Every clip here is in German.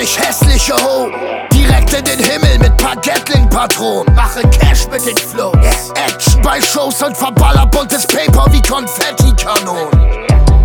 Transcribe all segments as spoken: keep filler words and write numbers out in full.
Ich hässliche Ho, direkt in den Himmel mit paar Gatling-Patronen. Mache Cash mit den Flows, Action bei Shows und verballer buntes Paper wie Konfetti-Kanonen.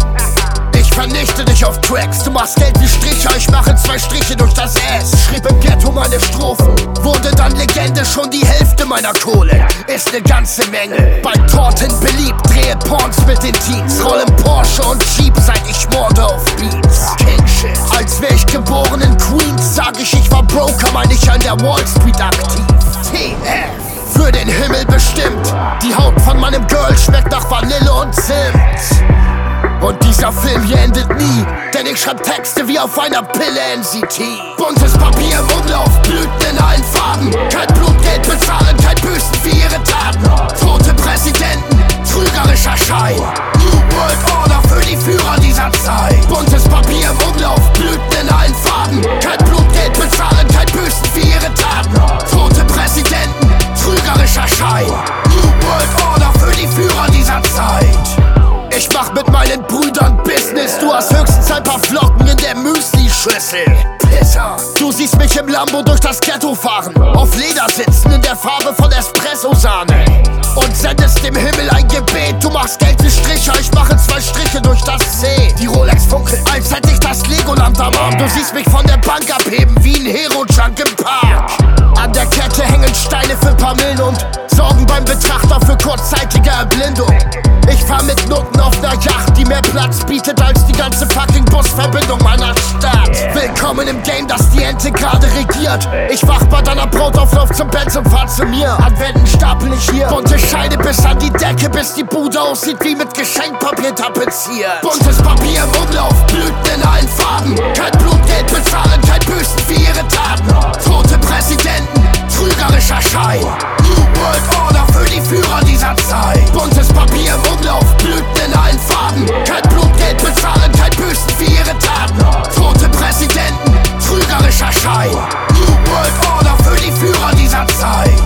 Ich vernichte dich auf Tracks, du machst Geld wie Stricher, ich mache zwei Striche durch das S. Schrieb im Ghetto meine Strophen, wurde dann Legende, schon die Hälfte meiner Kohle ist ne ganze Menge. Bei Torten beliebt, drehe Porns mit den Teens, roll im Porsche und Jeep, seit ich morde auf Beats. King Shit. Als wär ich geboren in Queens, sag ich, ich war Broker, mein ich an der Wall Street aktiv. T F, für den Himmel bestimmt, die Haut von meinem Girl schmeckt nach Vanille und Zimt. Und dieser Film hier endet nie, denn ich schreib Texte wie auf einer Pille N C T. Buntes Papier im Umlauf, Blüten in allen Farben. Kein Blutgeld bezahlen, kein Büßen für ihre Taten. Tote Präsidenten, trügerischer Schein. New World Order für die Führer dieser Zeit. Buntes Papier im Umlauf, Blüten in allen Farben. Kein Blutgeld bezahlen, kein Büßen für ihre Taten. Tote Präsidenten, trügerischer Schein. New World Order für die Führer dieser Zeit. Ich mach mit meinen Brüdern Business, du hast höchstens ein paar Flocken in der Müsli-Schüssel. Pisser. Du siehst mich im Lambo durch das Ghetto fahren, auf Leder sitzen in der Farbe von Espresso-Sahne. Und sendest dem Himmel ein Gebet, du machst Geld wie Stricher, ich mache zwei Striche durch das C. Die Rolex funkelt, als hätte ich das Legoland am Arm. Du siehst mich von der Bank abheben, wie ein Hero-Junk im Park. An der Kette hängen Steine für paar Millen und sorgen beim Betrachter für kurzzeitige Erblindung. Ich fahr mit Nutten auf ner Yacht, die mehr Platz bietet als die ganze fucking Busverbindung meiner Stadt. Willkommen im Game, das die Ente gerade regiert. Ich wach bei deiner Braut auf, lauf zum Benz und fahr zu mir. An Wänden stapel ich hier bunte Scheine bis an die Decke, bis die Bude aussieht wie mit Geschenkpapier tapeziert. Buntes Papier im Umlauf, Blüten in allen Farben. Kein Blutgeld bezahlen, kein Büßen für ihre Taten. Tote Präsidenten, trügerischer Schein. New World Order für die Führer dieser Zeit. Buntes Papier im Umlauf, Blüten in allen Farben. Kein Blutgeld bezahlen, kein Büßen für ihre Taten. Tote Präsidenten, trügerischer Schein. New World Order für die Führer dieser Zeit.